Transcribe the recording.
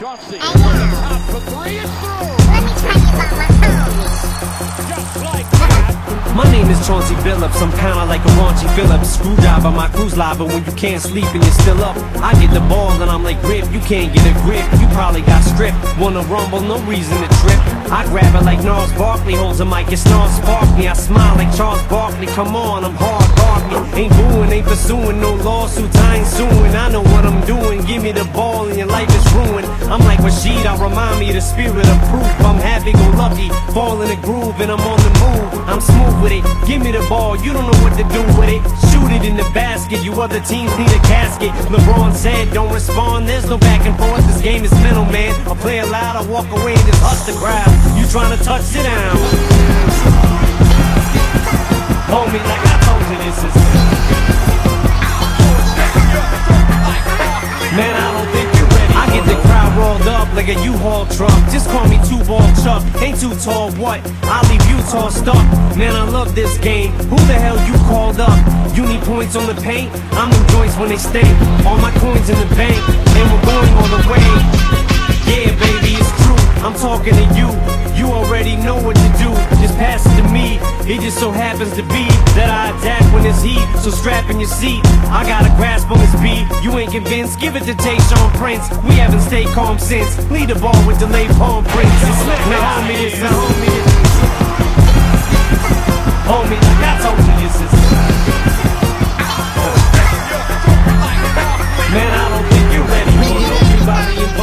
Chauncey top for three and through. Let me tell you about my homies. Just like that. My name is Chauncey Billups, I'm kinda like a raunchy Phillips. Screwdriver, my crew's live, but when you can't sleep and you're still up, I get the ball and I'm like, grip, you can't get a grip, you probably got stripped. Wanna rumble, no reason to trip. I grab it like Gnarls Barkley, holds a mic, it snarls spark me. I smile like Charles Barkley, come on, I'm hard, bark me. Ain't booing, ain't pursuing, no lawsuits, I ain't suing. I know what I'm doing, give me the ball and your life is ruined. I'm like Rashid, I remind me of the spirit of proof. I'm happy-go-lucky, fall in the groove and I'm on the move. I'm smooth with it, give me the ball, you don't know what to do with it. Shoot it in the basket, you other teams need a casket. LeBron said, don't respond, there's no back and forth. This game is mental, man. I play it loud, I walk away and just hush the crowd. You tryna touch, sit down. Homie, like I told you, this is man, I don't think you're ready. I get the crowd rolled up like a U-Haul truck. Just call me two-ball Chuck. Ain't too tall, what? I'll leave you tossed up. Man, I love this game. Who the hell you called up? You need points on the paint? I'm them joints when they stink. All my coins in the bank, and we're going all the way. Yeah, baby, it's true. I'm talking to you. You already know what to do. Just pass it to me. It just so happens to be that I attack when it's heat. So strap in your seat. I got a grasp on this beat. You ain't convinced? Give it to Tayshaun Prince. We haven't stayed calm since. Lead the ball with delayed palm prints. Now homie, this is homie, like I told you, this is man, I don't think you're ready. Everybody in